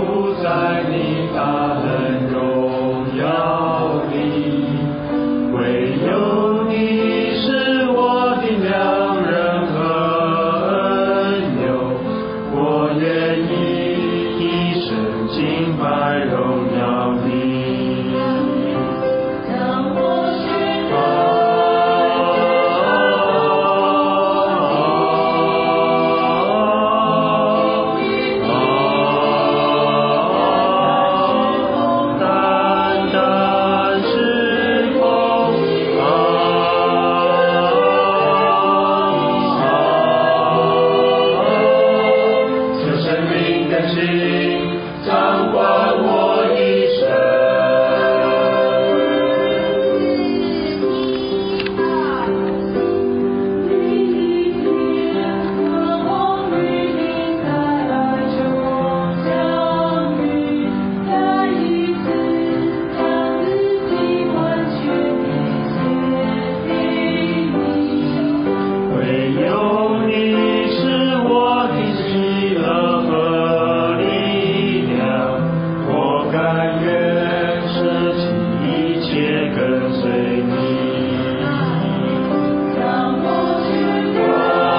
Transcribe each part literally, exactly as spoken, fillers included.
服在你大能荣耀里，唯有你是我的良人和恩友，我愿意一生敬拜荣耀你。掌管我一生。你天和我与你在爱中相遇，再一次将自己完全地献给你，唯有你是我的喜乐和力量，我甘愿舍弃一切跟随你。让我去过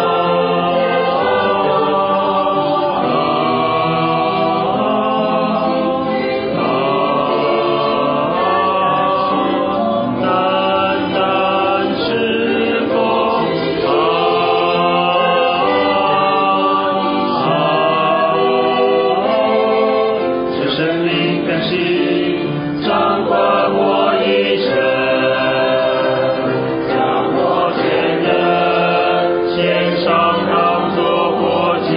单单是风生命更新，掌管我一生，将我全人献上当作活祭，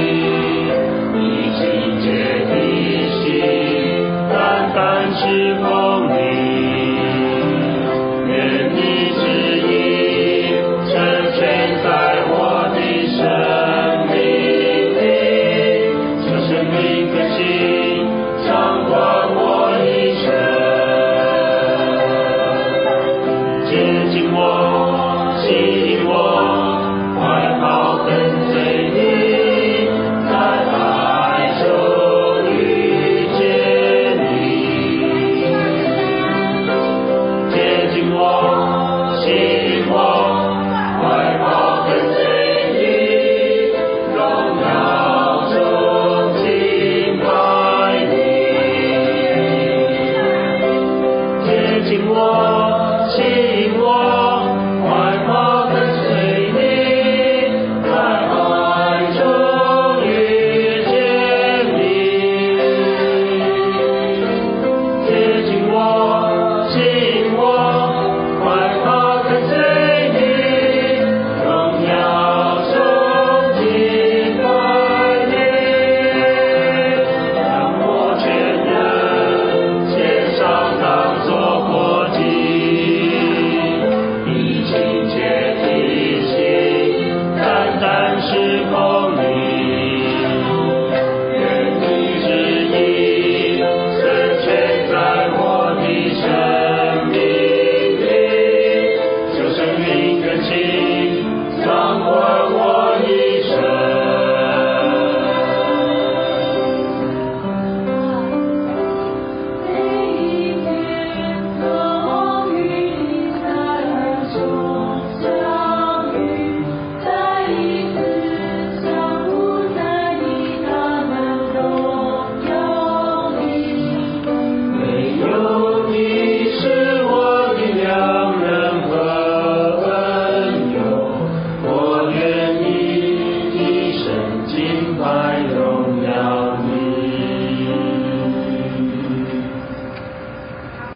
以清洁的心，单单是我。